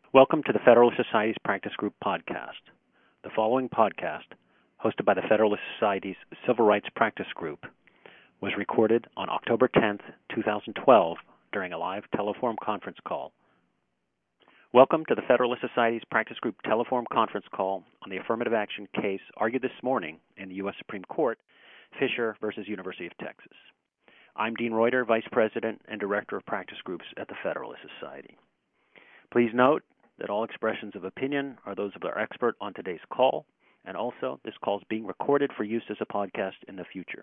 Welcome to the Federalist Society's Practice Group podcast. The following podcast, hosted by the Federalist Society's Civil Rights Practice Group, was recorded on October 10th, 2012, during a live Teleform conference call. Welcome to the Federalist Society's Practice Group Teleform conference call on the affirmative action case argued this morning in the U.S. Supreme Court, Fisher v. University of Texas. I'm Dean Reuter, Vice President and Director of Practice Groups at the Federalist Society. Please note that all expressions of opinion are those of our expert on today's call, and also this call is being recorded for use as a podcast in the future.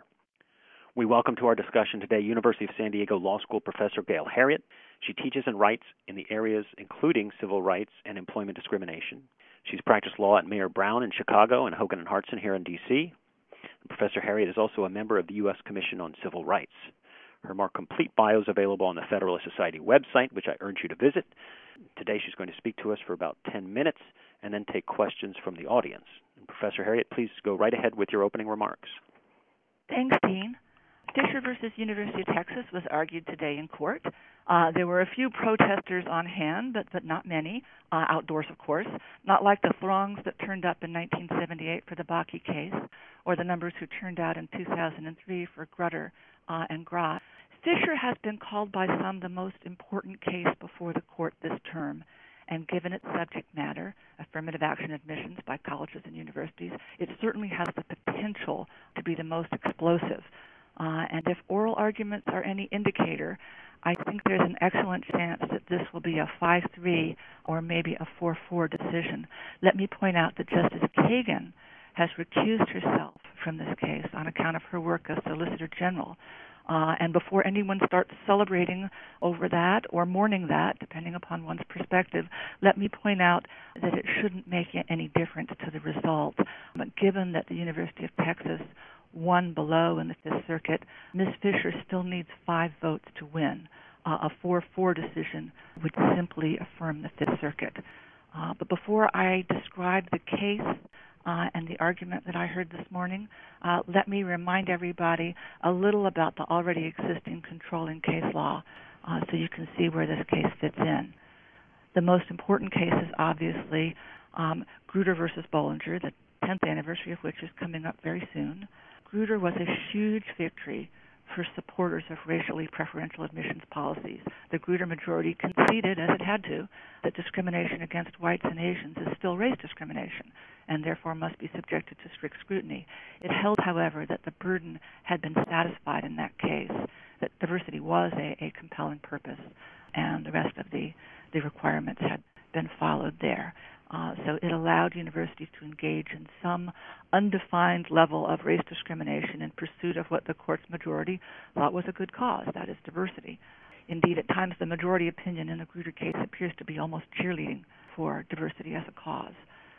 We welcome to our discussion today University of San Diego Law School Professor Gail Heriot. She teaches and writes in the areas including civil rights and employment discrimination. She's practiced law at Mayer Brown in Chicago and Hogan and Hartson here in D.C. Professor Heriot is also a member of the U.S. Commission on Civil Rights. Her more complete bio is available on the Federalist Society website, which I urge you to visit. Today she's going to speak to us for about 10 minutes and then take questions from the audience. And Professor Heriot, please go right ahead with your opening remarks. Thanks, Dean. Fisher v. University of Texas was argued today in court. There were a few protesters on hand, but not many, outdoors, of course, not like the throngs that turned up in 1978 for the Bakke case or the numbers who turned out in 2003 for Grutter and Graf. Fisher has been called by some the most important case before the court this term, and given its subject matter, affirmative action admissions by colleges and universities, it certainly has the potential to be the most explosive. And if oral arguments are any indicator, I think there's an excellent chance that this will be a 5-3 or maybe a 4-4 decision. Let me point out that Justice Kagan has recused herself from this case on account of her work as Solicitor General. And before anyone starts celebrating over that or mourning that, depending upon one's perspective, let me point out that it shouldn't make any difference to the result. But given that the University of Texas won below in the Fifth Circuit, Ms. Fisher still needs 5 votes to win. A 4-4 decision would simply affirm the Fifth Circuit. But before I describe the case and the argument that I heard this morning, let me remind everybody a little about the already existing controlling case law so you can see where this case fits in. The most important case is obviously Grutter versus Bollinger, the 10th anniversary of which is coming up very soon. Grutter was a huge victory for supporters of racially preferential admissions policies. The Grutter majority conceded, as it had to, that discrimination against whites and Asians is still race discrimination and therefore must be subjected to strict scrutiny. It held, however, that the burden had been satisfied in that case, that diversity was a compelling purpose, and the rest of the requirements had been followed there. So it allowed universities to engage in some undefined level of race discrimination in pursuit of what the court's majority thought was a good cause, that is diversity. Indeed, at times the majority opinion in the Grutter case appears to be almost cheerleading for diversity as a cause.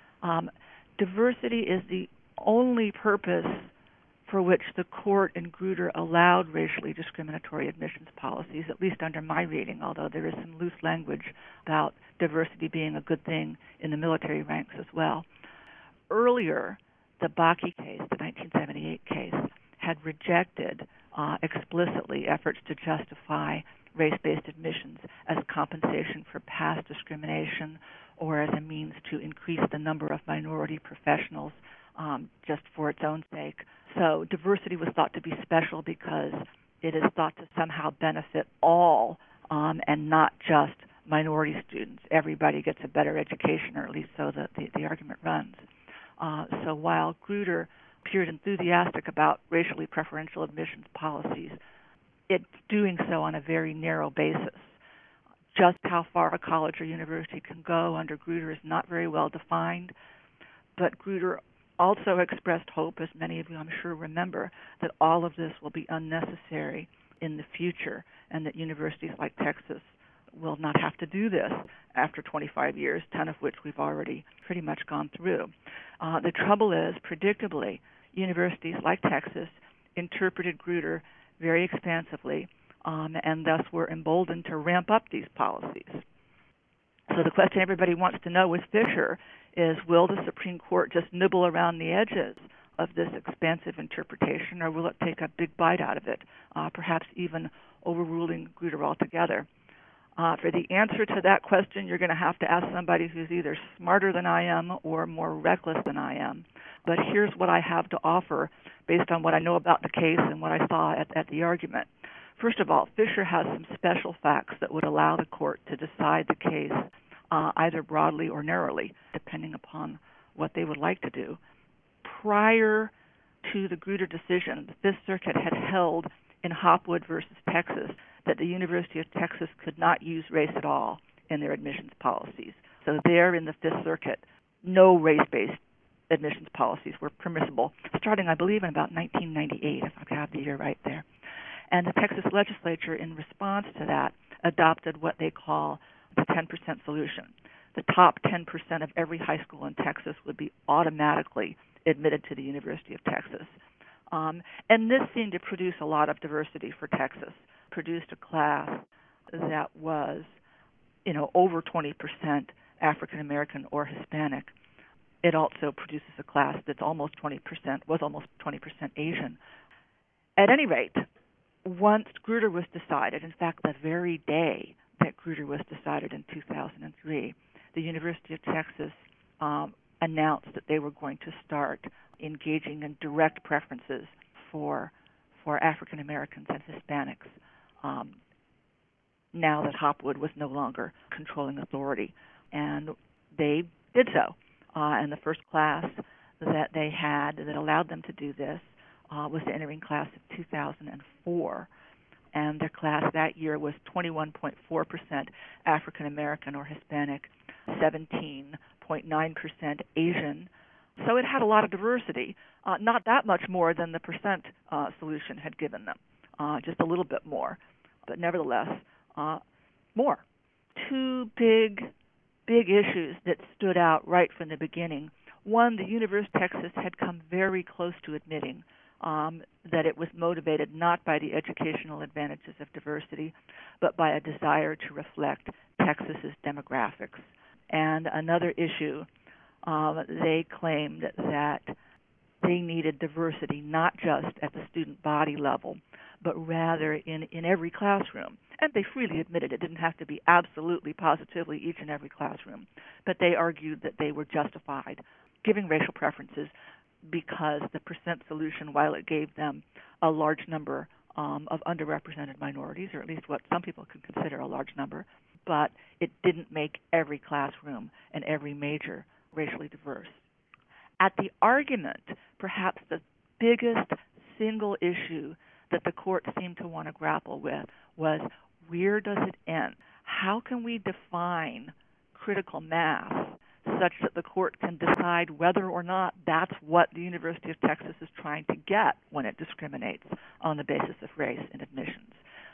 Diversity is the only purpose for which the court in Grutter allowed racially discriminatory admissions policies, at least under my reading, although there is some loose language about diversity being a good thing in the military ranks as well. Earlier, the Bakke case, the 1978 case, had rejected explicitly efforts to justify race-based admissions as compensation for past discrimination or as a means to increase the number of minority professionals just for its own sake. So diversity was thought to be special because it is thought to somehow benefit all and not just minority students. Everybody gets a better education, or at least so the argument runs. So while Grutter appeared enthusiastic about racially preferential admissions policies, it's doing so on a very narrow basis. Just how far a college or university can go under Grutter is not very well defined, but Grutter also expressed hope, as many of you I'm sure remember, that all of this will be unnecessary in the future and that universities like Texas will not have to do this after 25 years, 10 of which we've already pretty much gone through. The trouble is, predictably, universities like Texas interpreted Grutter very expansively and thus were emboldened to ramp up these policies. So the question everybody wants to know with Fisher is, will the Supreme Court just nibble around the edges of this expansive interpretation, or will it take a big bite out of it, perhaps even overruling Grutter altogether? For the answer to that question, you're going to have to ask somebody who's either smarter than I am or more reckless than I am. But here's what I have to offer based on what I know about the case and what I saw at the argument. First of all, Fisher has some special facts that would allow the court to decide the case either broadly or narrowly, depending upon what they would like to do. Prior to the Grutter decision, the Fifth Circuit had held in Hopwood versus Texas that the University of Texas could not use race at all in their admissions policies. So there in the Fifth Circuit, no race-based admissions policies were permissible, starting, I believe, in about 1998, if I have the year right there. And the Texas legislature, in response to that, adopted what they call the 10% solution. The top 10% of every high school in Texas would be automatically admitted to the University of Texas. And this seemed to produce a lot of diversity for Texas, produced a class that was, over 20% African American or Hispanic. It also produces a class that's almost 20%, was almost 20% Asian. At any rate, once Grutter was decided, in fact, the very day that Grutter was decided in 2003, the University of Texas announced that they were going to start engaging in direct preferences for African Americans and Hispanics now that Hopwood was no longer controlling authority. And they did so. And the first class that they had that allowed them to do this was the entering class of 2004. And their class that year was 21.4% African American or Hispanic, 17.9% Asian. So it had a lot of diversity, not that much more than the percent solution had given them, just a little bit more, but nevertheless more. Two big issues that stood out right from the beginning. One, the University of Texas had come very close to admitting that it was motivated not by the educational advantages of diversity, but by a desire to reflect Texas's demographics. And another issue, they claimed that they needed diversity not just at the student body level, but rather in every classroom. And they freely admitted it didn't have to be absolutely, positively each and every classroom. But they argued that they were justified giving racial preferences because the percent solution, while it gave them a large number of underrepresented minorities, or at least what some people could consider a large number, but it didn't make every classroom and every major racially diverse. At the argument, perhaps the biggest single issue that the court seemed to want to grapple with was, where does it end? How can we define critical mass such that the court can decide whether or not that's what the University of Texas is trying to get when it discriminates on the basis of race in admissions?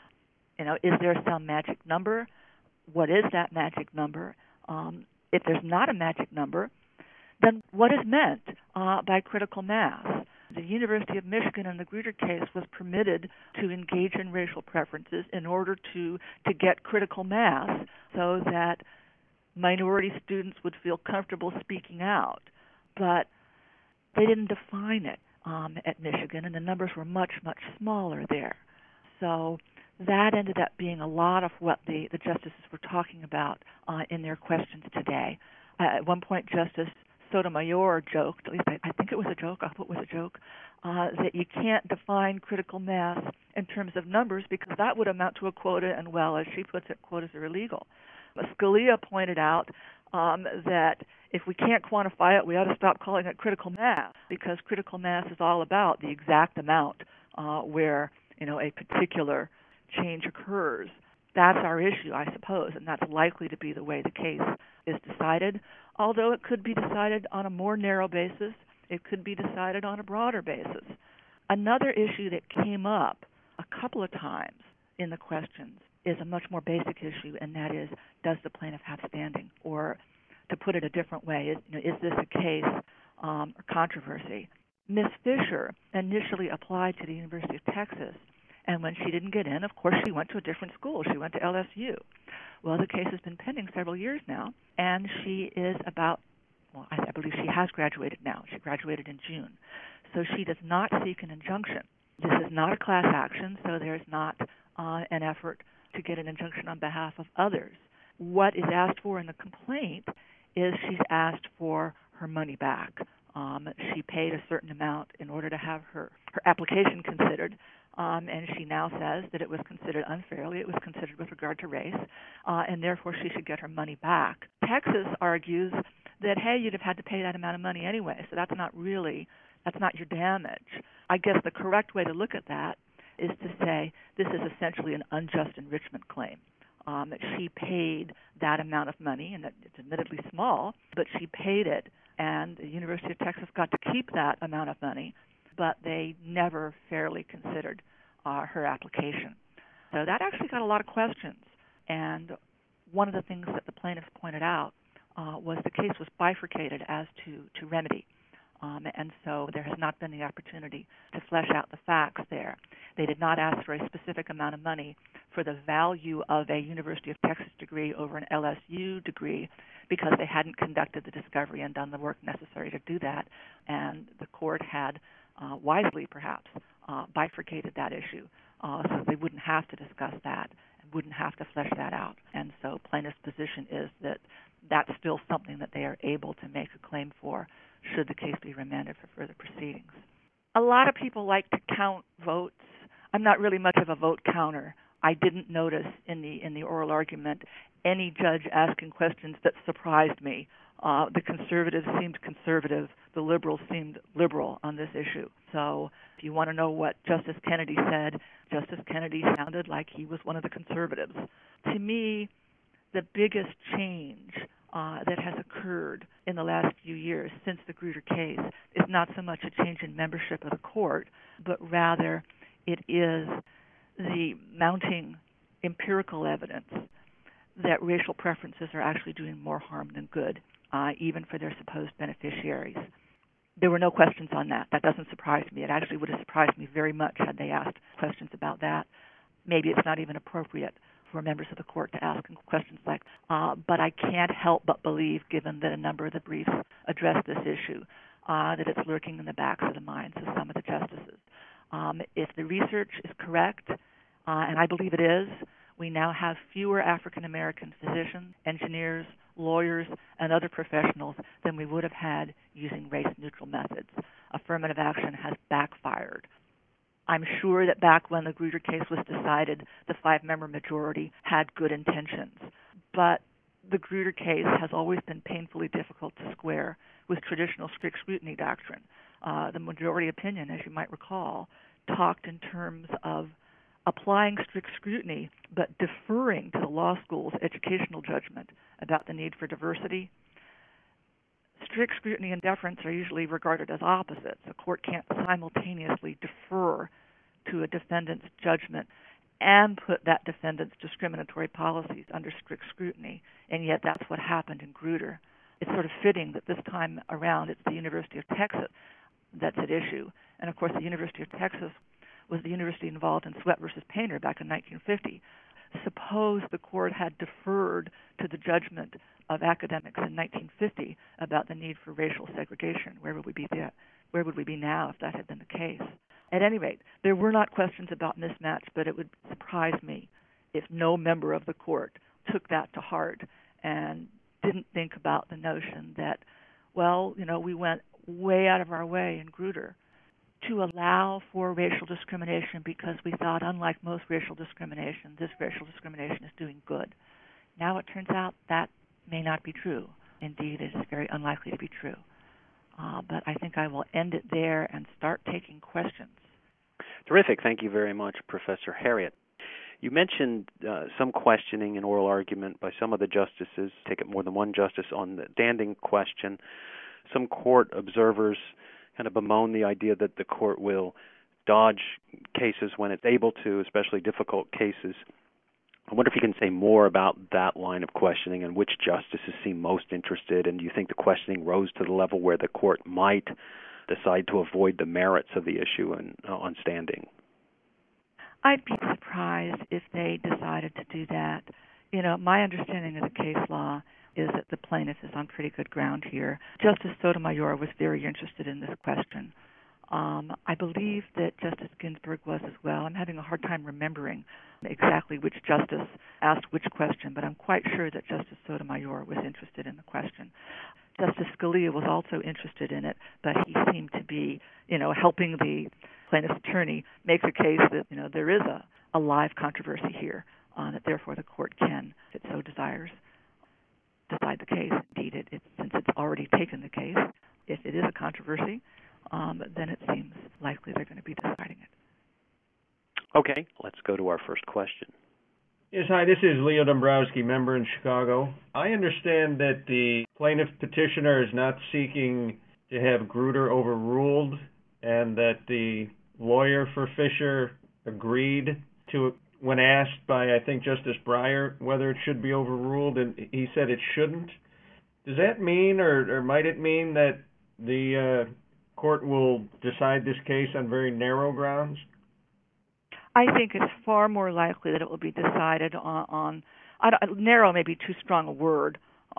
Is there some magic number? What is that magic number? If there's not a magic number, then what is meant by critical mass? The University of Michigan in the Grutter case was permitted to engage in racial preferences in order to get critical mass so that minority students would feel comfortable speaking out. But they didn't define it at Michigan, and the numbers were much, much smaller there. So that ended up being a lot of what the justices were talking about in their questions today. At one point, Justice Sotomayor joked, at least I think it was a joke, I hope it was a joke, that you can't define critical mass in terms of numbers because that would amount to a quota, and, well, as she puts it, quotas are illegal. But Scalia pointed out that if we can't quantify it, we ought to stop calling it critical mass, because critical mass is all about the exact amount where a particular change occurs. That's our issue, I suppose, and that's likely to be the way the case is decided, although it could be decided on a more narrow basis. It could be decided on a broader basis. Another issue that came up a couple of times in the questions is a much more basic issue, and that is, does the plaintiff have standing? Or, to put it a different way, is this a case or controversy? Ms. Fisher initially applied to the University of Texas, and when she didn't get in, of course, she went to a different school. She went to LSU. Well, the case has been pending several years now, and she is I believe she has graduated now. She graduated in June. So she does not seek an injunction. This is not a class action, so there's not an effort to get an injunction on behalf of others. What is asked for in the complaint is she's asked for her money back. She paid a certain amount in order to have her application considered, and she now says that it was considered unfairly. It was considered with regard to race, and therefore she should get her money back. Texas argues that, hey, you'd have had to pay that amount of money anyway, so that's not your damage. I guess the correct way to look at that is to say this is essentially an unjust enrichment claim. She paid that amount of money, and it's admittedly small, but she paid it, and the University of Texas got to keep that amount of money, but they never fairly considered her application. So that actually got a lot of questions, and one of the things that the plaintiffs pointed out was the case was bifurcated as to remedy. And so there has not been the opportunity to flesh out the facts there. They did not ask for a specific amount of money for the value of a University of Texas degree over an LSU degree because they hadn't conducted the discovery and done the work necessary to do that. And the court had, wisely perhaps, bifurcated that issue so they wouldn't have to discuss that and wouldn't have to flesh that out. And so plaintiff's position is that that's still something that they are able to make a claim for should the case be remanded for further proceedings. A lot of people like to count votes. I'm not really much of a vote counter. I didn't notice in the oral argument any judge asking questions that surprised me. The conservatives seemed conservative. The liberals seemed liberal on this issue. So if you want to know what Justice Kennedy said, Justice Kennedy sounded like he was one of the conservatives. To me, the biggest change that has occurred in the last few years since the Grutter case is not so much a change in membership of the court, but rather it is the mounting empirical evidence that racial preferences are actually doing more harm than good, even for their supposed beneficiaries. There were no questions on that. That doesn't surprise me. It actually would have surprised me very much had they asked questions about that. Maybe it's not even appropriate for members of the court to ask questions like, but I can't help but believe, given that a number of the briefs address this issue, that it's lurking in the backs of the minds of some of the justices. If the research is correct, and I believe it is, we now have fewer African American physicians, engineers, lawyers, and other professionals than we would have had using race-neutral methods. Affirmative action has backfired. I'm sure that back when the Grutter case was decided, the 5-member majority had good intentions. But the Grutter case has always been painfully difficult to square with traditional strict scrutiny doctrine. The majority opinion, as you might recall, talked in terms of applying strict scrutiny but deferring to the law school's educational judgment about the need for diversity. Strict scrutiny and deference are usually regarded as opposites. A court can't simultaneously defer to a defendant's judgment and put that defendant's discriminatory policies under strict scrutiny, and yet that's what happened in Grutter. It's sort of fitting that this time around it's the University of Texas that's at issue. And, of course, the University of Texas was the university involved in Sweatt versus Painter back in 1950. Suppose the court had deferred to the judgment of academics in 1950 about the need for racial segregation. Where would we be there? Where would we be now if that had been the case? At any rate, there were not questions about mismatch, but it would surprise me if no member of the court took that to heart and didn't think about the notion that, well, we went way out of our way in Grutter to allow for racial discrimination because we thought, unlike most racial discrimination, this racial discrimination is doing good. Now it turns out that may not be true. Indeed, it is very unlikely to be true. But I think I will end it there and start taking questions. Terrific. Thank you very much, Professor Harriet. You mentioned some questioning and oral argument by some of the justices, take it more than one justice, on the standing question. Some court observers kind of bemoan the idea that the court will dodge cases when it's able to, especially difficult cases. I wonder if you can say more about that line of questioning and which justices seem most interested, and do you think the questioning rose to the level where the court might decide to avoid the merits of the issue on standing? I'd be surprised if they decided to do that. My understanding of the case law is that the plaintiff is on pretty good ground here. Justice Sotomayor was very interested in this question. I believe that Justice Ginsburg was as well. I'm having a hard time remembering exactly which justice asked which question, but I'm quite sure that Justice Sotomayor was interested in the question. Justice Scalia was also interested in it, but he seemed to be, helping the plaintiff's attorney make the case that, there is a live controversy here, that therefore the court can, if it so desires, decide the case. Indeed, since it's already taken the case, if it is a controversy, then it seems likely they're going to be deciding it. Okay, let's go to our first question. Yes, hi, this is Leo Dombrowski, member in Chicago. I understand that the plaintiff petitioner is not seeking to have Grutter overruled, and that the lawyer for Fisher agreed to it when asked by, I think, Justice Breyer whether it should be overruled, and he said it shouldn't. Does that mean, or might it mean, that the court will decide this case on very narrow grounds? I think it's far more likely that it will be decided on narrow may be too strong a word.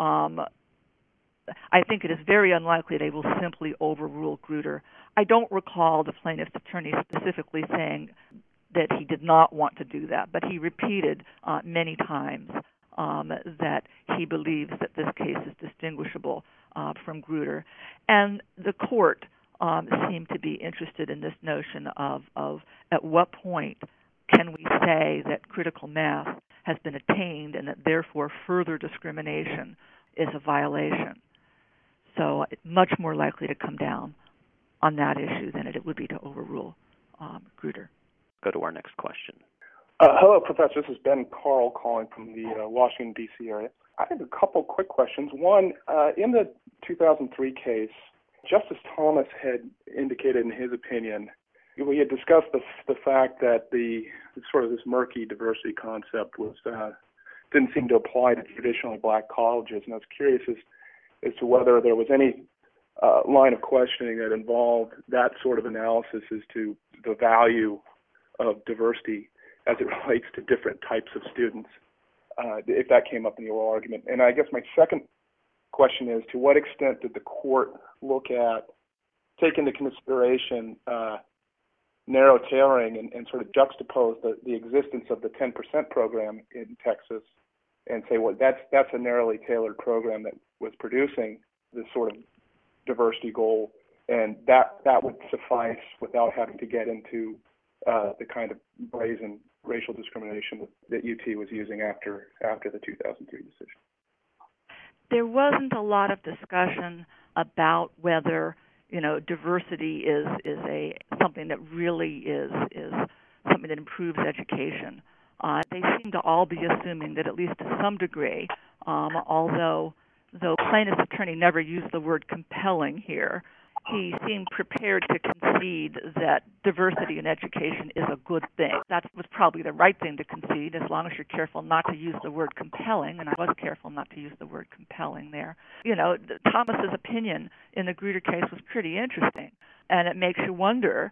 I think it is very unlikely they will simply overrule Grutter. I don't recall the plaintiff's attorney specifically saying that he did not want to do that, but he repeated many times that he believes that this case is distinguishable from Grutter. And the court seem to be interested in this notion of at what point can we say that critical mass has been attained and that therefore further discrimination is a violation. So it's much more likely to come down on that issue than it would be to overrule Grutter. Go to our next question. Hello, Professor. This is Ben Carl calling from the Washington, D.C. area. I have a couple quick questions. One, in the 2003 case, Justice Thomas had indicated in his opinion, we had discussed the fact that the sort of this murky diversity concept was didn't seem to apply to traditionally black colleges, and I was curious as to whether there was any line of questioning that involved that sort of analysis as to the value of diversity as it relates to different types of students, if that came up in the oral argument. And I guess my second question is, to what extent did the court take into consideration narrow tailoring and sort of juxtapose the existence of the 10% program in Texas and say, well, that's a narrowly tailored program that was producing this sort of diversity goal, and that would suffice without having to get into the kind of brazen racial discrimination that UT was using after the 2003 decision. There wasn't a lot of discussion about whether diversity is something that really is something that improves education. They seem to all be assuming that at least to some degree, although plaintiff's attorney never used the word compelling here, he seemed prepared to concede that diversity in education is a good thing. That was probably the right thing to concede, as long as you're careful not to use the word compelling, and I was careful not to use the word compelling there. Thomas's opinion in the Grutter case was pretty interesting, and it makes you wonder,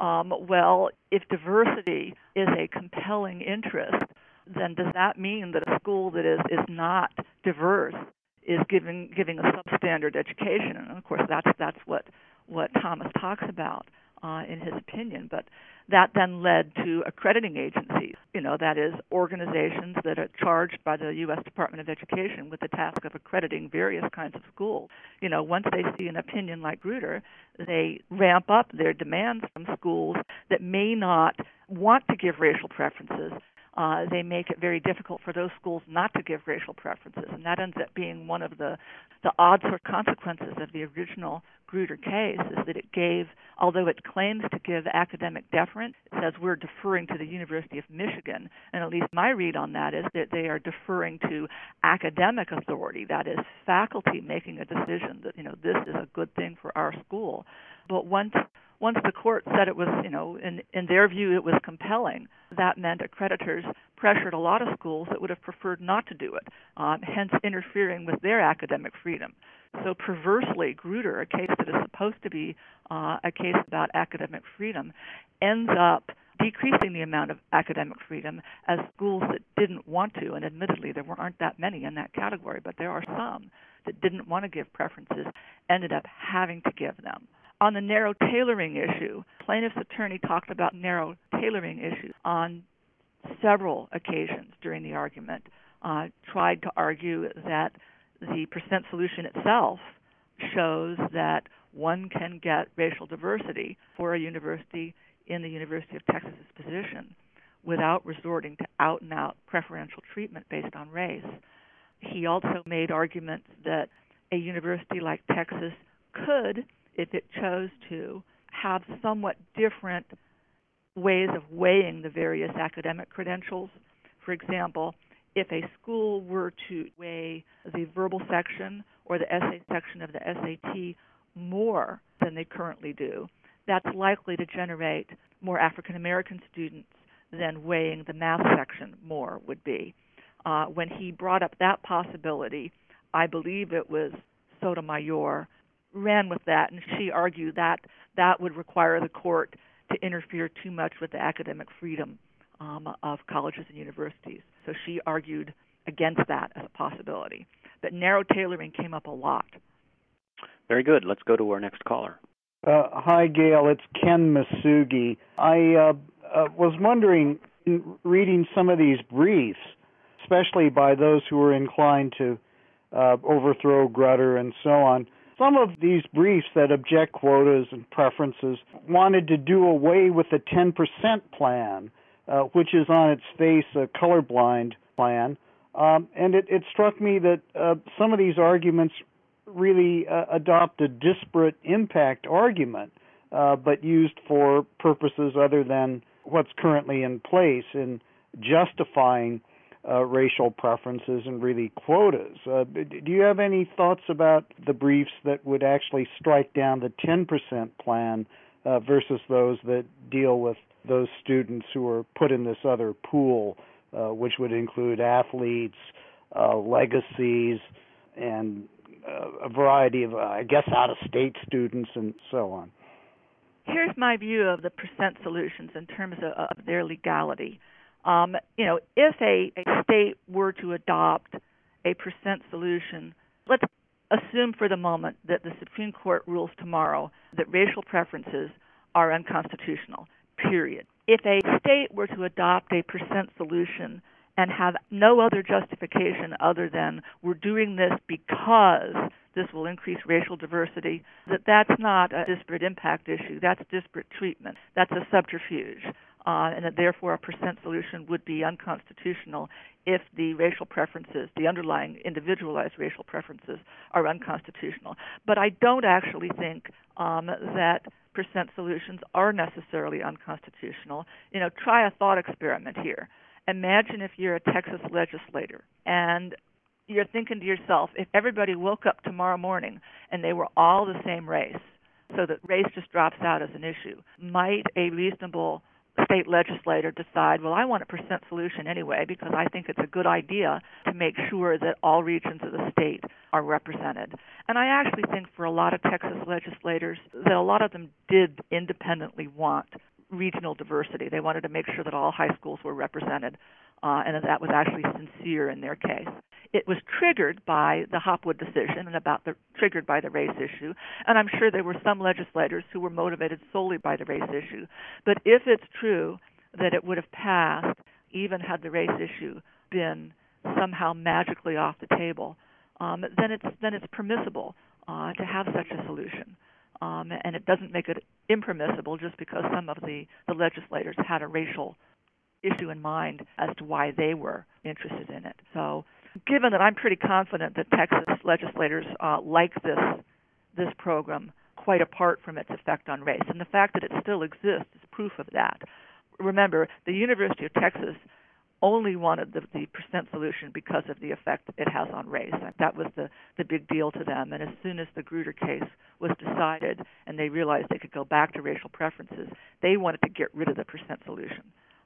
well, if diversity is a compelling interest, then does that mean that a school that is not diverse is giving a substandard education? And of course, that's what Thomas talks about in his opinion. But that then led to accrediting agencies, that is, organizations that are charged by the U.S. Department of Education with the task of accrediting various kinds of schools. Once they see an opinion like Grutter, they ramp up their demands from schools that may not want to give racial preferences. They make it very difficult for those schools not to give racial preferences, and that ends up being one of the odd sort of consequences of the original Grutter case, is that it gave, although it claims to give academic deference, it says we're deferring to the University of Michigan, and at least my read on that is that they are deferring to academic authority, that is, faculty making a decision that, this is a good thing for our school. But once the court said it was, in their view it was compelling, that meant accreditors pressured a lot of schools that would have preferred not to do it, hence interfering with their academic freedom. So perversely, Grutter, a case that is supposed to be a case about academic freedom, ends up decreasing the amount of academic freedom as schools that didn't want to, and admittedly there aren't that many in that category, but there are some that didn't want to give preferences, ended up having to give them. On the narrow tailoring issue, plaintiff's attorney talked about narrow tailoring issues on several occasions during the argument, tried to argue that the percent solution itself shows that one can get racial diversity for a university in the University of Texas's position without resorting to out-and-out preferential treatment based on race. He also made arguments that a university like Texas could, if it chose to, have somewhat different ways of weighing the various academic credentials. For example, if a school were to weigh the verbal section or the essay section of the SAT more than they currently do, that's likely to generate more African American students than weighing the math section more would be. When he brought up that possibility, I believe it was Sotomayor, ran with that, and she argued that that would require the court to interfere too much with the academic freedom of colleges and universities. So she argued against that as a possibility. But narrow tailoring came up a lot. Very good. Let's go to our next caller. Hi, Gail. It's Ken Masugi. I was wondering, in reading some of these briefs, especially by those who were inclined to overthrow Grutter and so on, some of these briefs that object quotas and preferences wanted to do away with the 10% plan, which is on its face a colorblind plan. And it struck me that some of these arguments really adopt a disparate impact argument, but used for purposes other than what's currently in place in justifying racial preferences and really quotas. Do you have any thoughts about the briefs that would actually strike down the 10% plan versus those that deal with those students who are put in this other pool, which would include athletes, legacies, and a variety of, out-of-state students and so on? Here's my view of the percent solutions in terms of their legality. If a state were to adopt a percent solution, let's assume for the moment that the Supreme Court rules tomorrow that racial preferences are unconstitutional, period. If a state were to adopt a percent solution and have no other justification other than we're doing this because this will increase racial diversity, that's not a disparate impact issue. That's disparate treatment. That's a subterfuge. And that therefore a percent solution would be unconstitutional if the racial preferences, the underlying individualized racial preferences, are unconstitutional. But I don't actually think that percent solutions are necessarily unconstitutional. Try a thought experiment here. Imagine if you're a Texas legislator and you're thinking to yourself, if everybody woke up tomorrow morning and they were all the same race, so that race just drops out as an issue, might a reasonable state legislator decide, well, I want a percent solution anyway because I think it's a good idea to make sure that all regions of the state are represented. And I actually think for a lot of Texas legislators that a lot of them did independently want regional diversity. They wanted to make sure that all high schools were represented, and that was actually sincere in their case. It was triggered by the Hopwood decision and triggered by the race issue, and I'm sure there were some legislators who were motivated solely by the race issue. But if it's true that it would have passed, even had the race issue been somehow magically off the table, then it's permissible to have such a solution. And it doesn't make it impermissible just because some of the legislators had a racial issue in mind as to why they were interested in it. So given that I'm pretty confident that Texas legislators like this program quite apart from its effect on race, and the fact that it still exists is proof of that. Remember, the University of Texas only wanted the percent solution because of the effect it has on race. That was the big deal to them. And as soon as the Grutter case was decided and they realized they could go back to racial preferences, they wanted to get rid of the percent solution.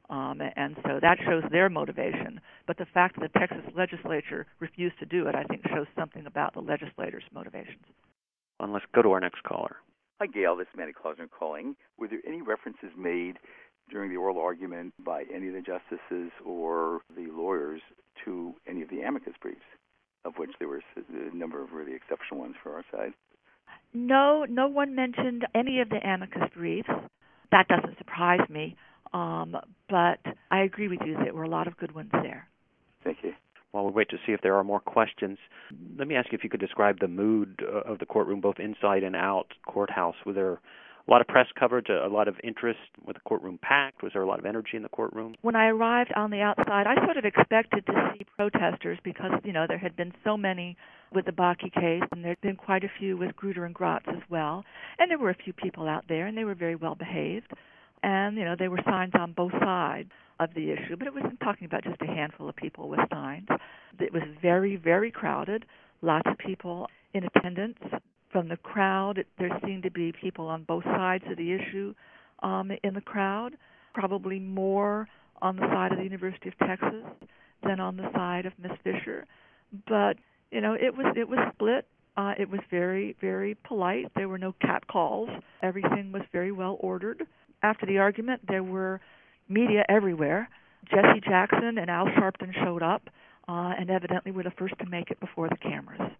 And so that shows their motivation. But the fact that the Texas legislature refused to do it, I think, shows something about the legislators' motivations. And let's go to our next caller. Hi, Gail. This is Manny Klausner calling. Were there any references made during the oral argument by any of the justices or the lawyers to any of the amicus briefs, of which there were a number of really exceptional ones for our side? No one mentioned any of the amicus briefs. That doesn't surprise me, but I agree with you. There were a lot of good ones there. Thank you. While we wait to see if there are more questions, let me ask you if you could describe the mood of the courtroom, both inside and out courthouse. Was there a lot of press coverage, a lot of interest? Was the courtroom packed? Was there a lot of energy in the courtroom? When I arrived on the outside, I sort of expected to see protesters because, there had been so many with the Bakke case, and there had been quite a few with Grutter and Gratz as well. And there were a few people out there, and they were very well behaved. And, there were signs on both sides of the issue, but it wasn't talking about just a handful of people with signs. It was very, very crowded, lots of people in attendance. From the crowd, there seemed to be people on both sides of the issue in the crowd, probably more on the side of the University of Texas than on the side of Miss Fisher. But, it was split. It was very, very polite. There were no catcalls. Everything was very well ordered. After the argument, there were media everywhere. Jesse Jackson and Al Sharpton showed up and evidently were the first to make it before the cameras.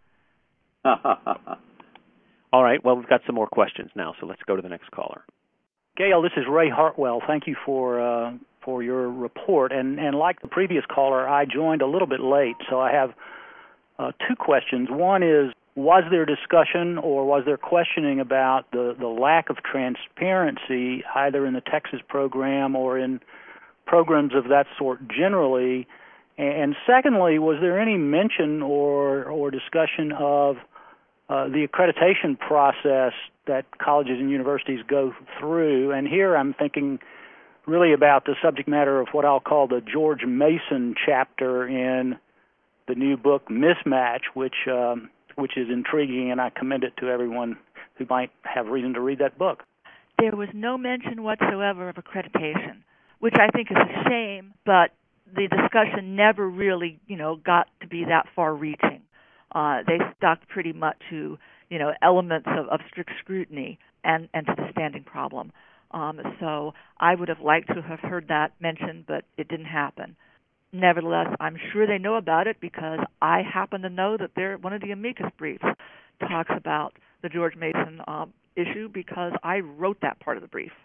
All right, well, we've got some more questions now, so let's go to the next caller. Gail, this is Ray Hartwell. Thank you for your report. And like the previous caller, I joined a little bit late, so I have two questions. One is, was there discussion or was there questioning about the lack of transparency either in the Texas program or in programs of that sort generally? And secondly, was there any mention or discussion of the accreditation process that colleges and universities go through? And here I'm thinking really about the subject matter of what I'll call the George Mason chapter in the new book Mismatch, which is intriguing, and I commend it to everyone who might have reason to read that book. There was no mention whatsoever of accreditation, which I think is a shame, but the discussion never really, got to be that far-reaching. They stuck pretty much to, elements of strict scrutiny and to the standing problem. So I would have liked to have heard that mentioned, but it didn't happen. Nevertheless, I'm sure they know about it because I happen to know that one of the amicus briefs talks about the George Mason issue because I wrote that part of the brief.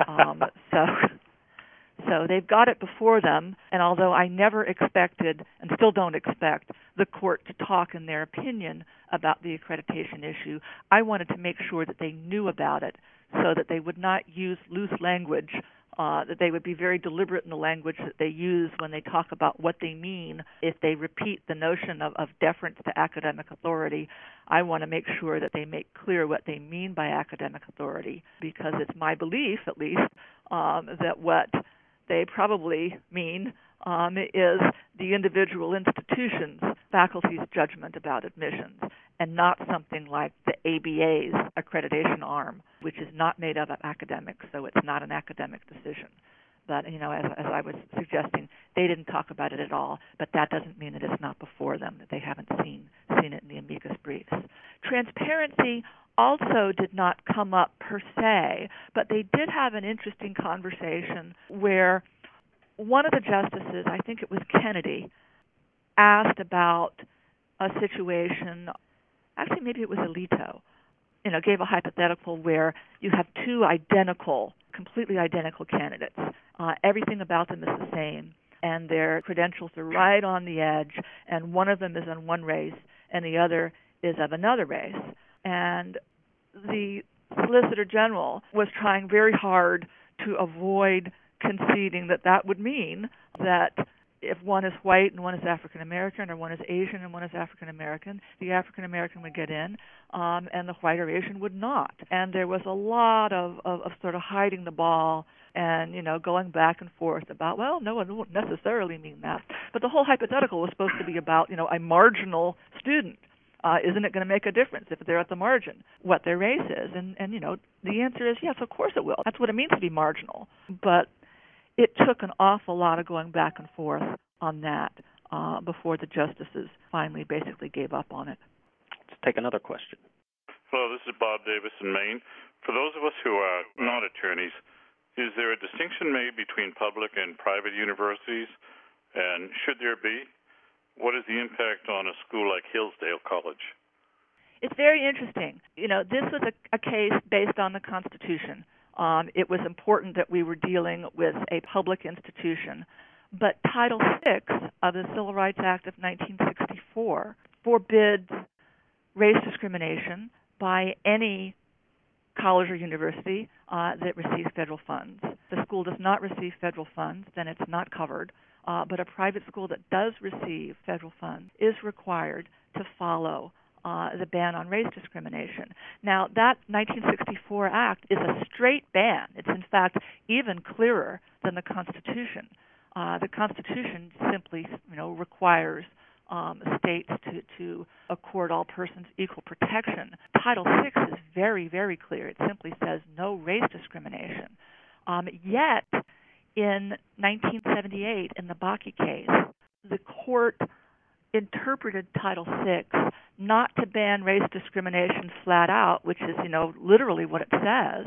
So they've got it before them, and although I never expected, and still don't expect, the court to talk in their opinion about the accreditation issue, I wanted to make sure that they knew about it so that they would not use loose language, that they would be very deliberate in the language that they use when they talk about what they mean. If they repeat the notion of deference to academic authority, I want to make sure that they make clear what they mean by academic authority, because it's my belief, at least, that what they probably mean is the individual institution's faculty's judgment about admissions, and not something like the ABA's accreditation arm, which is not made up of academics, so it's not an academic decision. But, as I was suggesting, they didn't talk about it at all, but that doesn't mean that it's not before them, that they haven't seen it in the amicus briefs. Transparency also did not come up per se, but they did have an interesting conversation where one of the justices, I think it was Kennedy, asked about a situation, actually maybe it was Alito, gave a hypothetical where you have two completely identical candidates. Everything about them is the same, and their credentials are right on the edge, and one of them is in one race, and the other is of another race. And the Solicitor General was trying very hard to avoid conceding that would mean that if one is white and one is African American, or one is Asian and one is African American, the African American would get in, and the white or Asian would not. And there was a lot of sort of hiding the ball and going back and forth about, well, no, it won't necessarily mean that. But the whole hypothetical was supposed to be about a marginal student. Isn't it going to make a difference if they're at the margin, what their race is? And the answer is yes, of course it will. That's what it means to be marginal. But it took an awful lot of going back and forth on that before the justices finally basically gave up on it. Let's take another question. Hello, this is Bob Davis in Maine. For those of us who are not attorneys, is there a distinction made between public and private universities? And should there be? What is the impact on a school like Hillsdale College? It's very interesting. This was a case based on the Constitution. It was important that we were dealing with a public institution. But Title VI of the Civil Rights Act of 1964 forbids race discrimination by any college or university that receives federal funds. If the school does not receive federal funds, then it's not covered. But a private school that does receive federal funds is required to follow the ban on race discrimination. Now, that 1964 Act is a straight ban. It's, in fact, even clearer than the Constitution. The Constitution simply, requires states to accord all persons equal protection. Title VI is very, very clear. It simply says no race discrimination. Yet, in 1978, in the Bakke case, the court interpreted Title VI not to ban race discrimination flat out, which is, literally what it says,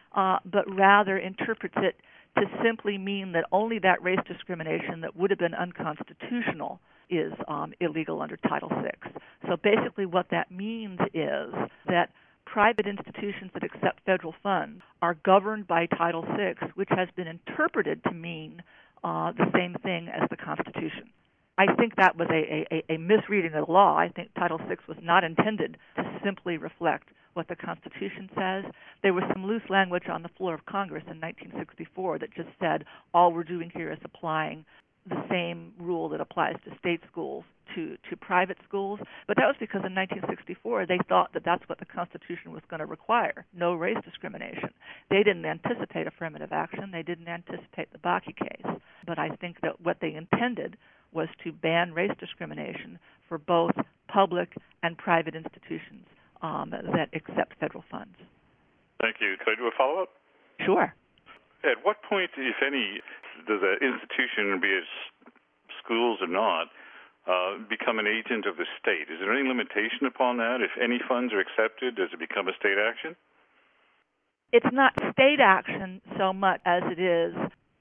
but rather interprets it to simply mean that only that race discrimination that would have been unconstitutional is illegal under Title VI. So basically what that means is that private institutions that accept federal funds are governed by Title VI, which has been interpreted to mean the same thing as the Constitution. I think that was a misreading of the law. I think Title VI was not intended to simply reflect what the Constitution says. There was some loose language on the floor of Congress in 1964 that just said all we're doing here is applying the same rule that applies to state schools to private schools. But that was because in 1964 they thought that that's what the Constitution was going to require, no race discrimination. They didn't anticipate affirmative action. They didn't anticipate the Bakke case. But I think that what they intended was to ban race discrimination for both public and private institutions that accept federal funds. Thank you. Could I do a follow-up? Sure. At what point, if any, does an institution, be it schools or not, become an agent of the state? Is there any limitation upon that? If any funds are accepted, does it become a state action? It's not state action so much as it is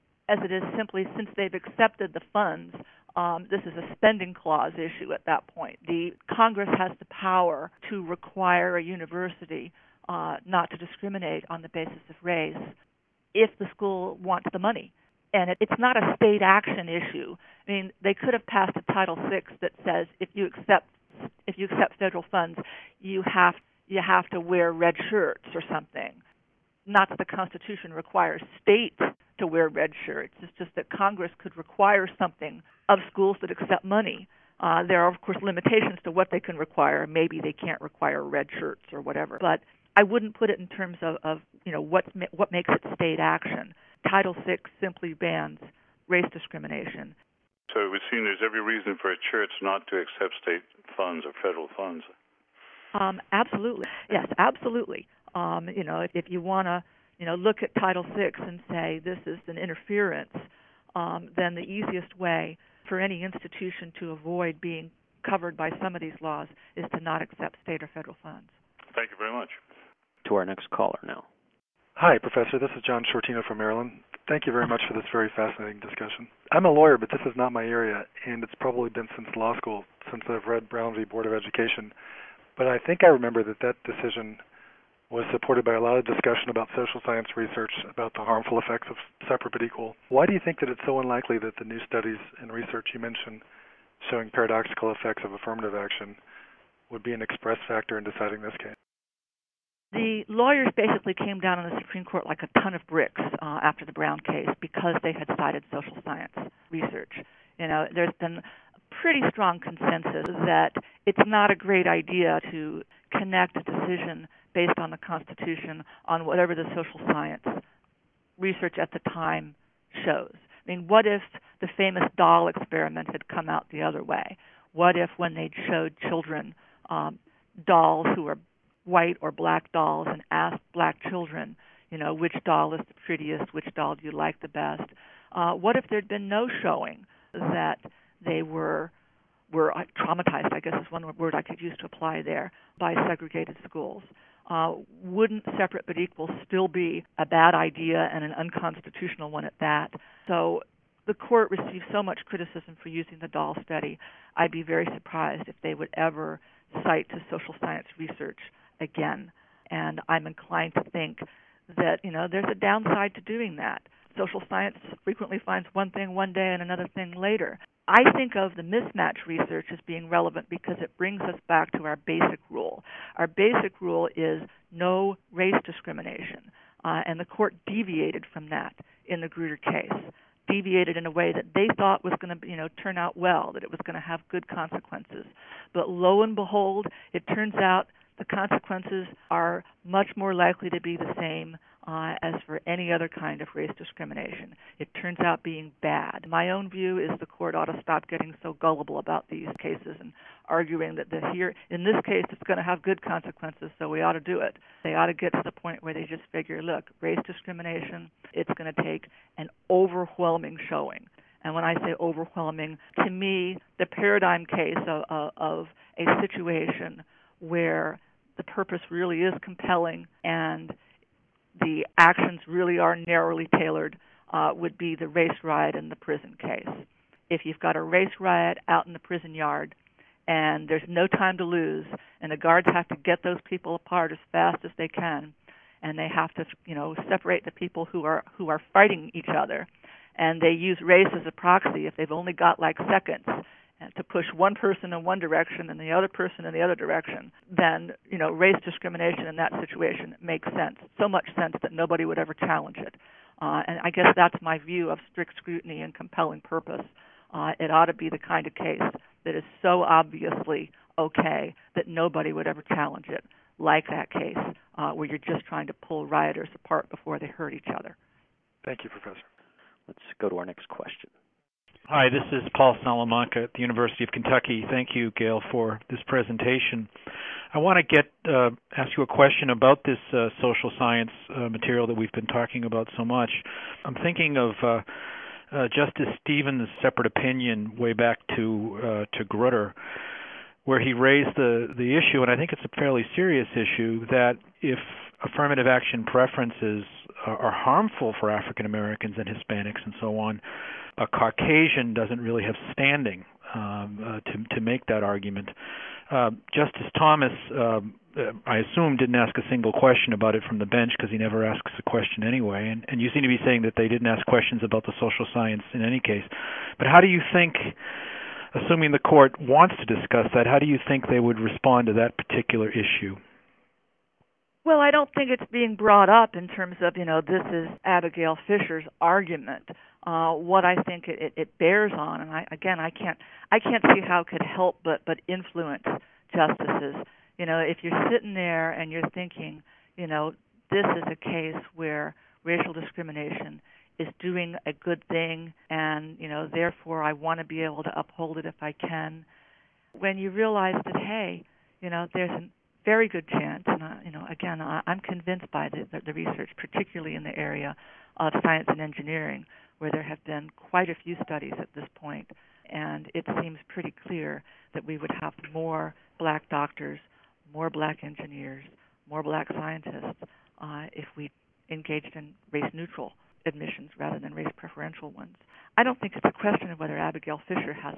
simply since they've accepted the funds. This is a spending clause issue at that point. The Congress has the power to require a university not to discriminate on the basis of race if the school wants the money. And it's not a state action issue. I mean, they could have passed a Title VI that says if you accept federal funds, you have to wear red shirts or something. Not that the Constitution requires states to wear red shirts. It's just that Congress could require something of schools that accept money. There are, of course, limitations to what they can require. Maybe they can't require red shirts or whatever. But I wouldn't put it in terms of what makes it state action. Title VI simply bans race discrimination. So it would seem there's every reason for a church not to accept state funds or federal funds. Absolutely. Yes, absolutely. If you want to, look at Title VI and say this is an interference, then the easiest way for any institution to avoid being covered by some of these laws is to not accept state or federal funds. Thank you very much. To our next caller now. Hi, Professor. This is John Shortino from Maryland. Thank you very much for this very fascinating discussion. I'm a lawyer, but this is not my area, and it's probably been since law school, since I've read Brown v. Board of Education. But I think I remember that decision was supported by a lot of discussion about social science research about the harmful effects of separate but equal. Why do you think that it's so unlikely that the new studies and research you mentioned showing paradoxical effects of affirmative action would be an express factor in deciding this case? The lawyers basically came down on the Supreme Court like a ton of bricks after the Brown case because they had cited social science research. There's been pretty strong consensus that it's not a great idea to connect a decision based on the Constitution on whatever the social science research at the time shows. I mean, what if the famous doll experiment had come out the other way? What if when they showed children dolls who were white or black dolls and asked black children, which doll is the prettiest, which doll do you like the best? What if there'd been no showing that they were traumatized, I guess is one word I could use to apply there, by segregated schools? Wouldn't separate but equal still be a bad idea and an unconstitutional one at that? So the court received so much criticism for using the doll study. I'd be very surprised if they would ever cite to social science research again. And I'm inclined to think that, there's a downside to doing that. Social science frequently finds one thing one day and another thing later. I think of the mismatch research as being relevant because it brings us back to our basic rule. Our basic rule is no race discrimination, and the court deviated from that in the Grutter case, deviated in a way that they thought was going to turn out well, that it was going to have good consequences. But lo and behold, it turns out the consequences are much more likely to be the same as for any other kind of race discrimination. It turns out being bad. My own view is the court ought to stop getting so gullible about these cases and arguing that here, in this case, it's going to have good consequences, so we ought to do it. They ought to get to the point where they just figure, look, race discrimination, it's going to take an overwhelming showing. And when I say overwhelming, to me, the paradigm case of a situation where the purpose really is compelling and the actions really are narrowly tailored would be the race riot in the prison case. If you've got a race riot out in the prison yard and there's no time to lose and the guards have to get those people apart as fast as they can, and they have to, separate the people who are fighting each other, and they use race as a proxy if they've only got like seconds to push one person in one direction and the other person in the other direction, then, race discrimination in that situation makes sense, so much sense that nobody would ever challenge it. And I guess that's my view of strict scrutiny and compelling purpose. It ought to be the kind of case that is so obviously okay that nobody would ever challenge it, like that case where you're just trying to pull rioters apart before they hurt each other. Thank you, Professor. Let's go to our next question. Hi, this is Paul Salamanca at the University of Kentucky. Thank you, Gail, for this presentation. I want to ask you a question about this social science material that we've been talking about so much. I'm thinking of Justice Stevens' separate opinion way back to Grutter, where he raised the issue, and I think it's a fairly serious issue, that if affirmative action preferences are harmful for African Americans and Hispanics and so on, a Caucasian doesn't really have standing to make that argument. Justice Thomas, I assume, didn't ask a single question about it from the bench because he never asks a question anyway. And you seem to be saying that they didn't ask questions about the social science in any case. But how do you think, assuming the court wants to discuss that, how do you think they would respond to that particular issue? Well, I don't think it's being brought up in terms of, this is Abigail Fisher's argument. What I think it bears on, and I can't see how it could help but influence justices. If you're sitting there and you're thinking, this is a case where racial discrimination is doing a good thing, and therefore I want to be able to uphold it if I can. When you realize that, hey, there's a very good chance, and I'm convinced by the research, particularly in the area of science and engineering, where there have been quite a few studies at this point, and it seems pretty clear that we would have more black doctors, more black engineers, more black scientists if we engaged in race-neutral admissions rather than race-preferential ones. I don't think it's a question of whether Abigail Fisher has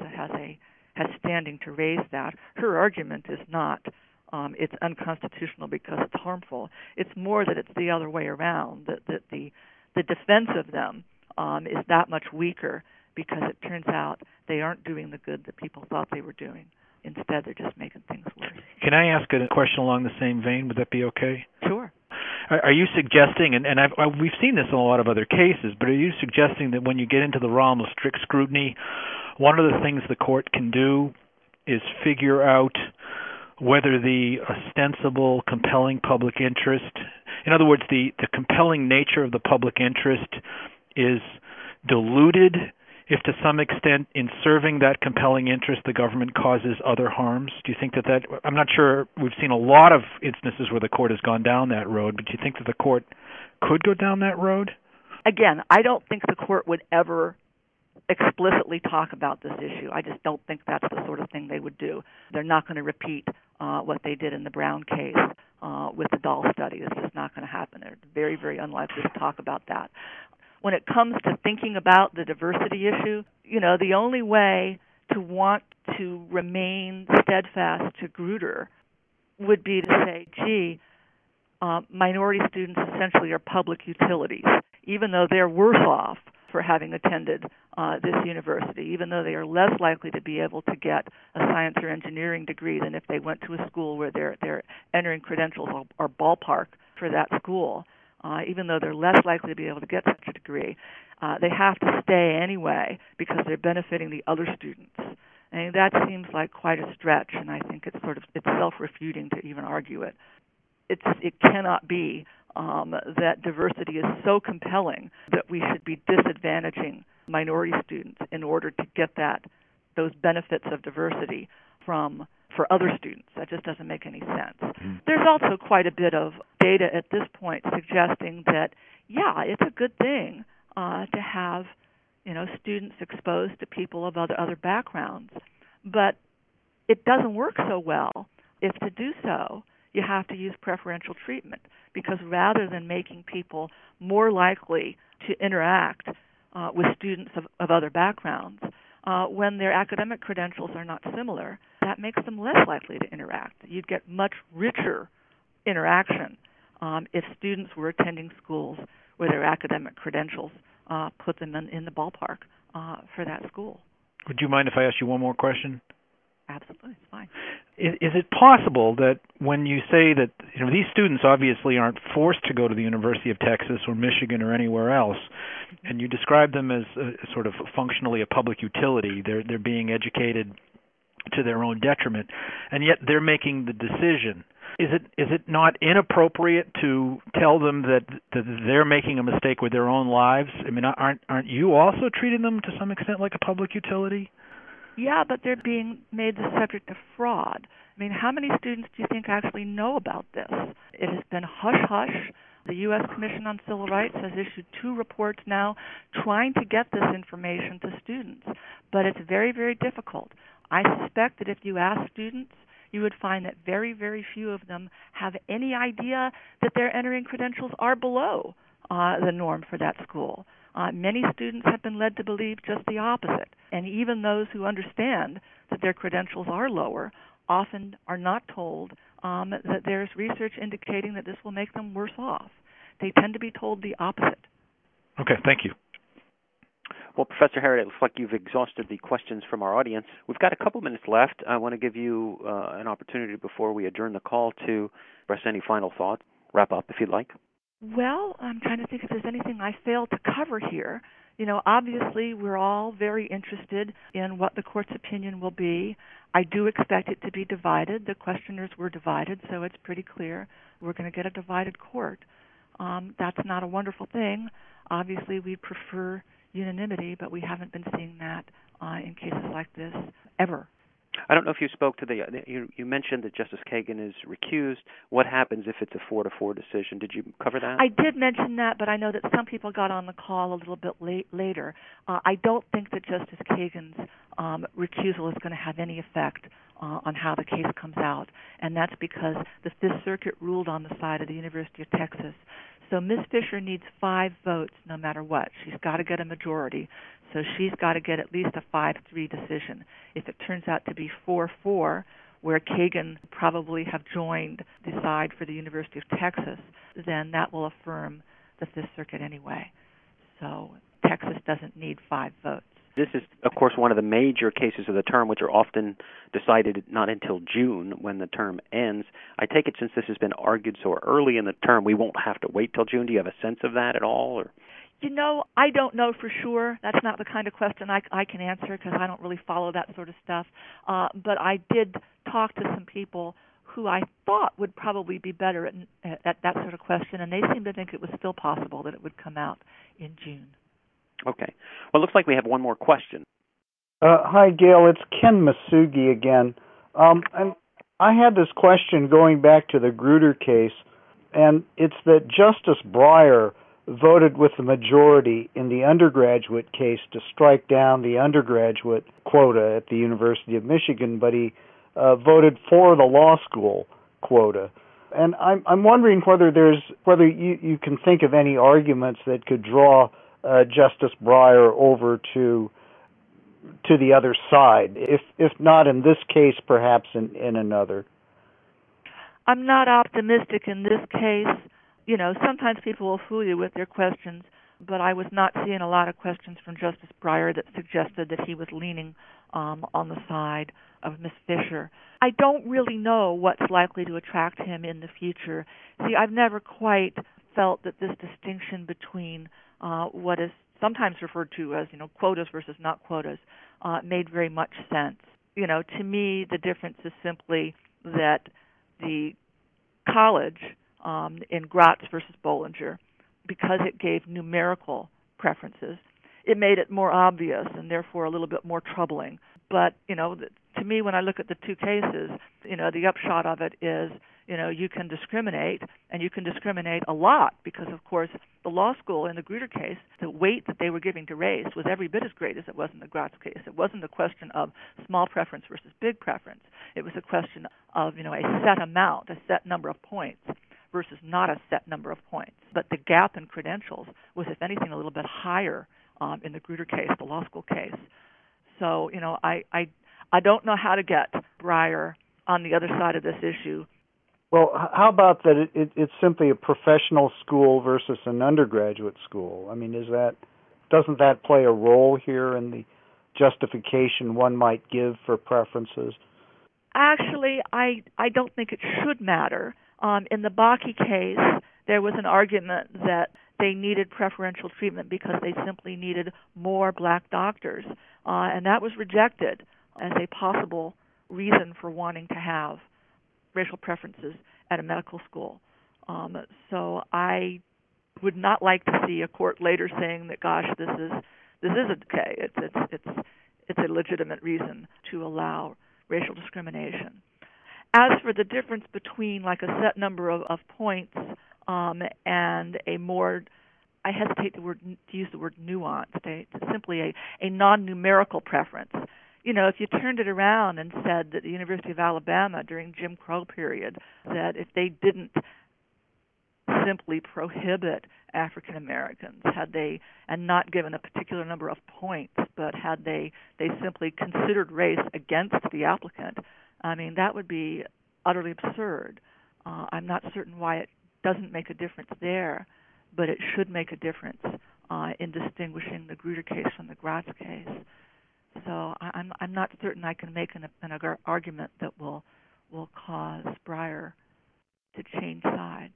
standing to raise that. Her argument is not it's unconstitutional because it's harmful. It's more that it's the other way around, that the defense of them is that much weaker because it turns out they aren't doing the good that people thought they were doing. Instead, they're just making things worse. Can I ask a question along the same vein? Would that be okay? Sure. Are you suggesting, and we've seen this in a lot of other cases, but are you suggesting that when you get into the realm of strict scrutiny, one of the things the court can do is figure out whether the ostensible, compelling public interest, in other words, the compelling nature of the public interest is diluted if to some extent in serving that compelling interest the government causes other harms? Do you think that I'm not sure, we've seen a lot of instances where the court has gone down that road, but do you think that the court could go down that road? Again, I don't think the court would ever explicitly talk about this issue. I just don't think that's the sort of thing they would do. They're not going to repeat what they did in the Brown case with the Dahl study. It's just not going to happen. They're very, very unlikely to talk about that. When it comes to thinking about the diversity issue, the only way to want to remain steadfast to Grutter would be to say, gee, minority students essentially are public utilities, even though they're worse off for having attended this university, even though they are less likely to be able to get a science or engineering degree than if they went to a school where their entering credentials are ballpark for that school. Even though they're less likely to be able to get such a degree, they have to stay anyway because they're benefiting the other students. And that seems like quite a stretch, and I think it's self-refuting to even argue it. It cannot be that diversity is so compelling that we should be disadvantaging minority students in order to get those benefits of diversity for other students. That just doesn't make any sense. Mm-hmm. There's also quite a bit of data at this point suggesting that, yeah, it's a good thing to have students exposed to people of other backgrounds, but it doesn't work so well if to do so you have to use preferential treatment, because rather than making people more likely to interact with students of other backgrounds, when their academic credentials are not similar, that makes them less likely to interact. You'd get much richer interaction if students were attending schools where their academic credentials put them in the ballpark for that school. Would you mind if I ask you one more question? Absolutely, it's fine. Is it possible that when you say that these students obviously aren't forced to go to the University of Texas or Michigan or anywhere else, and you describe them as sort of functionally a public utility, they're being educated to their own detriment, and yet they're making the decision. Is it not inappropriate to tell them that they're making a mistake with their own lives? I mean, aren't you also treating them to some extent like a public utility? Yeah, but they're being made the subject of fraud. I mean, how many students do you think actually know about this? It has been hush-hush. The U.S. Commission on Civil Rights has issued 2 reports now trying to get this information to students, but it's very, very difficult. I suspect that if you ask students, you would find that very, very few of them have any idea that their entering credentials are below the norm for that school. Many students have been led to believe just the opposite, and even those who understand that their credentials are lower often are not told that there's research indicating that this will make them worse off. They tend to be told the opposite. Okay, thank you. Well, Professor Harriet, it looks like you've exhausted the questions from our audience. We've got a couple minutes left. I want to give you an opportunity before we adjourn the call to express any final thoughts. Wrap up if you'd like. Well, I'm trying to think if there's anything I failed to cover here. Obviously, we're all very interested in what the court's opinion will be. I do expect it to be divided. The questioners were divided, so it's pretty clear we're going to get a divided court. That's not a wonderful thing. Obviously, we prefer unanimity, but we haven't been seeing that in cases like this ever. I don't know if you spoke to you mentioned that Justice Kagan is recused. What happens if it's a 4-4 decision? Did you cover that? I did mention that, but I know that some people got on the call a little bit later. I don't think that Justice Kagan's recusal is going to have any effect on how the case comes out, and that's because the Fifth Circuit ruled on the side of the University of Texas. So Ms. Fisher needs 5 votes no matter what. She's got to get a majority. So she's got to get at least a 5-3 decision. If it turns out to be 4-4, where Kagan probably have joined the side for the University of Texas, then that will affirm the Fifth Circuit anyway. So Texas doesn't need 5 votes. This is, of course, one of the major cases of the term, which are often decided not until June when the term ends. I take it since this has been argued so early in the term, we won't have to wait till June. Do you have a sense of that at all? Or? I don't know for sure. That's not the kind of question I can answer because I don't really follow that sort of stuff. But I did talk to some people who I thought would probably be better at that sort of question, and they seemed to think it was still possible that it would come out in June. Okay. Well, it looks like we have one more question. Hi, Gail. It's Ken Masugi again. And I had this question going back to the Grutter case, and it's that Justice Breyer voted with the majority in the undergraduate case to strike down the undergraduate quota at the University of Michigan, but he voted for the law school quota. And I'm wondering whether you can think of any arguments that could draw Justice Breyer over to to the other side, if not in this case, perhaps in another? I'm not optimistic in this case. Sometimes people will fool you with their questions, but I was not seeing a lot of questions from Justice Breyer that suggested that he was leaning on the side of Ms. Fisher. I don't really know what's likely to attract him in the future. See, I've never quite felt that this distinction between what is sometimes referred to as, quotas versus not quotas, made very much sense. To me, the difference is simply that the college in Gratz versus Bollinger, because it gave numerical preferences, it made it more obvious and therefore a little bit more troubling. But, to me, when I look at the two cases, the upshot of it is, you can discriminate, and you can discriminate a lot because, of course, the law school in the Grutter case, the weight that they were giving to race was every bit as great as it was in the Gratz case. It wasn't a question of small preference versus big preference. It was a question of, a set amount, a set number of points versus not a set number of points. But the gap in credentials was, if anything, a little bit higher in the Grutter case, the law school case. So, I don't know how to get Breyer on the other side of this issue. Well, how about that it's simply a professional school versus an undergraduate school? I mean, doesn't that play a role here in the justification one might give for preferences? Actually, I don't think it should matter. In the Bakke case, there was an argument that they needed preferential treatment because they simply needed more black doctors, and that was rejected as a possible reason for wanting to have racial preferences at a medical school. So I would not like to see a court later saying that, gosh, this isn't okay. It's a legitimate reason to allow racial discrimination. As for the difference between like a set number of points and a more, I hesitate to use the word nuanced, simply a non-numerical preference. If you turned it around and said that the University of Alabama during Jim Crow period, that if they didn't simply prohibit African Americans, and not given a particular number of points, but had they simply considered race against the applicant, I mean, that would be utterly absurd. I'm not certain why it doesn't make a difference there, but it should make a difference in distinguishing the Grutter case from the Gratz case. So I'm not certain I can make an argument that will cause Breyer to change sides.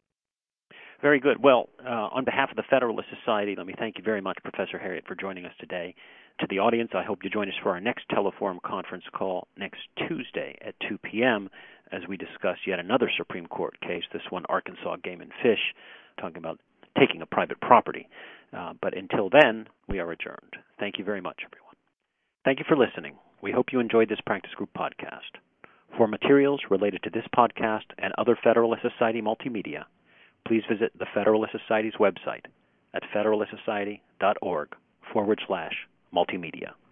Very good. Well, on behalf of the Federalist Society, let me thank you very much, Professor Harriet, for joining us today. To the audience, I hope you join us for our next Teleforum conference call next Tuesday at 2 p.m. as we discuss yet another Supreme Court case, this one Arkansas Game and Fish, talking about taking a private property. But until then, we are adjourned. Thank you very much, everyone. Thank you for listening. We hope you enjoyed this Practice Group podcast. For materials related to this podcast and other Federalist Society multimedia, please visit the Federalist Society's website at federalistsociety.org/multimedia.